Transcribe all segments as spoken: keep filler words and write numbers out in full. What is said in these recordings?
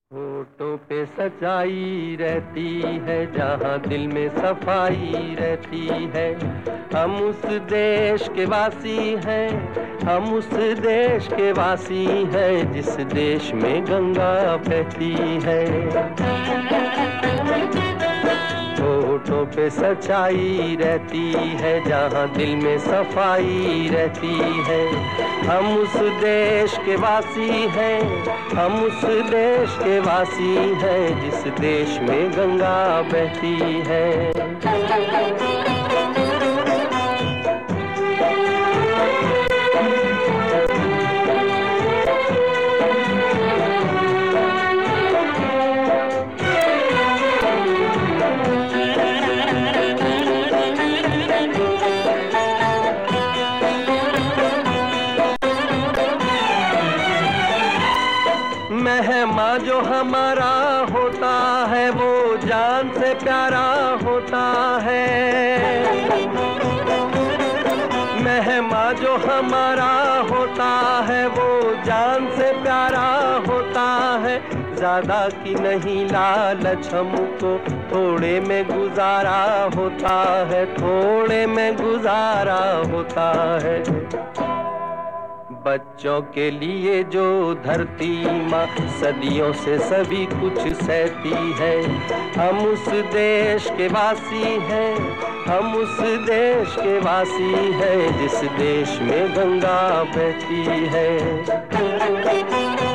होठों पे सच्चाई रहती है, जहाँ दिल में सफाई रहती है। हम उस देश के वासी हैं, हम उस देश के वासी हैं, जिस देश में गंगा बहती है। होठों पे सच्चाई रहती है, जहाँ दिल में सफाई रहती है। हम उस देश के वासी हैं, हम उस देश के वासी हैं, जिस देश में गंगा बहती है। मेहमान जो हमारा होता है, वो जान से प्यारा होता है। मेहमान जो हमारा होता है, वो जान से प्यारा होता है। ज्यादा की नहीं लालच हमको, थोड़े में गुजारा होता है, थोड़े में गुजारा होता है। बच्चों के लिए जो धरती माँ सदियों से सभी कुछ सहती है। हम उस देश के वासी हैं, हम उस देश के वासी हैं, जिस देश में गंगा बहती है।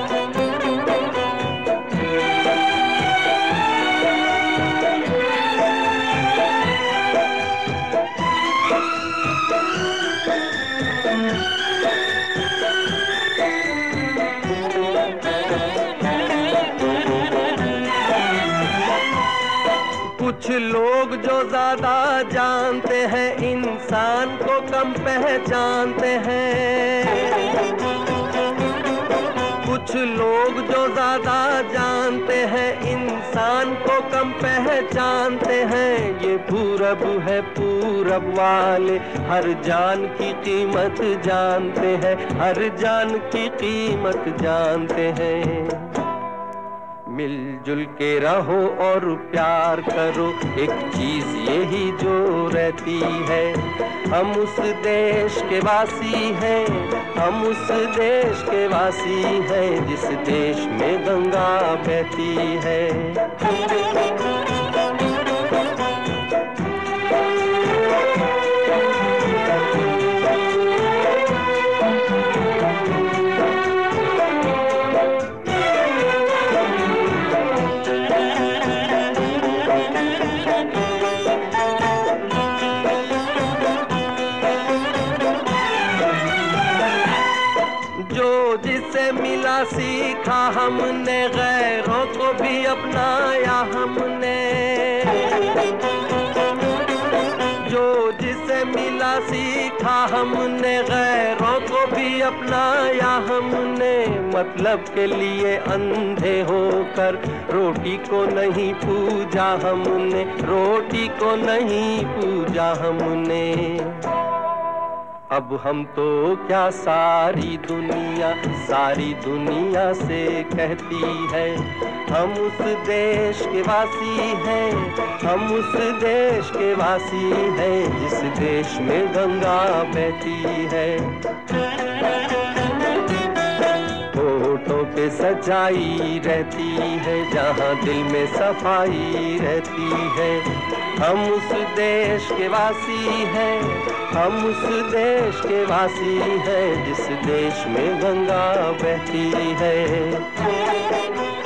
कुछ लोग जो ज्यादा जानते हैं, इंसान को कम पहचानते हैं। कुछ लोग जो ज्यादा जानते हैं, इंसान को कम पहचानते हैं। ये पूरब है, पूरब वाले हर जान की कीमत जानते हैं, हर जान की कीमत जानते हैं। मिलजुल के रहो और प्यार करो, एक चीज यही जो रहती है। हम उस देश के वासी हैं, हम उस देश के वासी हैं, जिस देश में गंगा बहती है। जो जिससे मिला सीखा हमने, गैरों को भी अपनाया हमने। जो जिससे मिला सीखा हमने, गैरों को भी अपनाया हमने। मतलब के लिए अंधे होकर रोटी को नहीं पूजा हमने, रोटी को नहीं पूजा हमने। अब हम तो क्या सारी दुनिया, सारी दुनिया से कहती है। हम उस देश के वासी हैं, हम उस देश के वासी हैं, जिस देश में गंगा बहती है। होठों पे सच्चाई रहती है, जहाँ दिल में सफाई रहती है। हम उस देश के वासी हैं, हम उस देश के वासी हैं, जिस देश में गंगा बहती है।